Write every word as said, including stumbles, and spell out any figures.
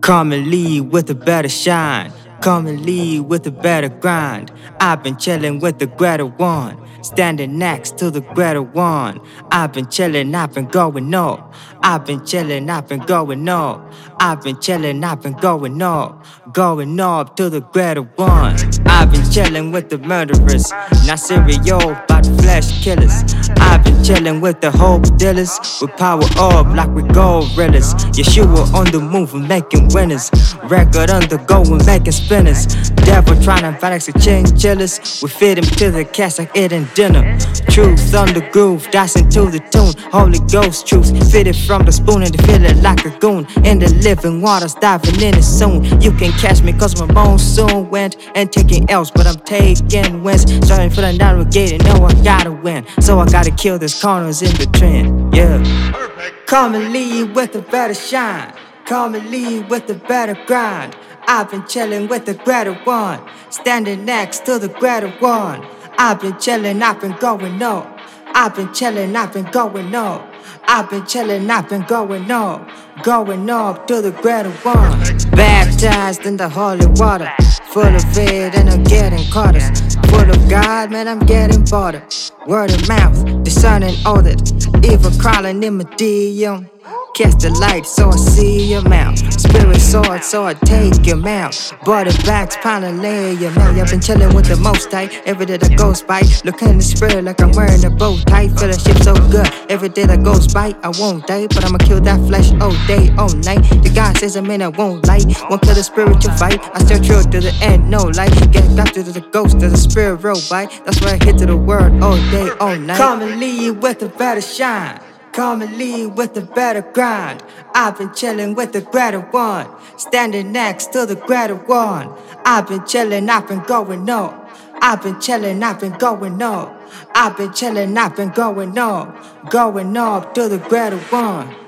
Come and lead with a better shine. Come and lead with a better grind. I've been chillin' with the Greta One, standing next to the Greta One. I've been chillin', I've been going up. I've been chillin', I've been going up. I've been chillin', I've been going up. Going up to the Greta One. I've been chillin' with the murderers, not serial, but flesh killers. I've been chillin' with the hope dealers, with power up like we gorillas. Yeshua on the move and making winners. Record undergoing, making spinners. Devil tryna fight us chinchillas. We fit him to the cast like eating dinner. Truth on the groove, dancing to the tune. Holy Ghost truth, fitted from the spoon and feel it like a goon. In the living waters, diving in it soon. You can catch me cause my bones soon went and taking L's, but I'm taking wins. Starting for the narrow gate and know I gotta win. So I gotta kill this corners in the trend. Yeah. Come and lead with a better shine. Come and lead with a better grind. I've been chillin' with the Greta One, standing next to the Greta One. I've been chillin', I've been going up. I've been chillin', I've been going up. I've been chillin', I've been going up. Going up to the Greta One. Baptized in the holy water, full of it and I'm getting caught. Full of God, man, I'm getting bothered. Word of mouth, discerning all that evil crawling in my D M. Cast the light so I see your mouth. Spirit sword so I take your mouth. Body bags pounding lay your mouth. I've been chillin' with the most tight. Every day that goes by, looking in the spirit like I'm wearing a bow tie. Feel the ship so good. Every day that goes by, I won't die, but I'ma kill that flesh all day, all night. The God says I'm in, I won't lie. Won't kill the spiritual fight. I still true to the end, no light. Get back to the ghost of the spirit road by. That's why I hit to the word all day, all night. Come and lead with a better shine. Come and lead with a better grind. I've been chillin' with the Greta One, standing next to the Greta One. I've been chillin', I've been going up. I've been chillin', I've been going up. I've been chillin', I've been going up. Going up to the Greta One.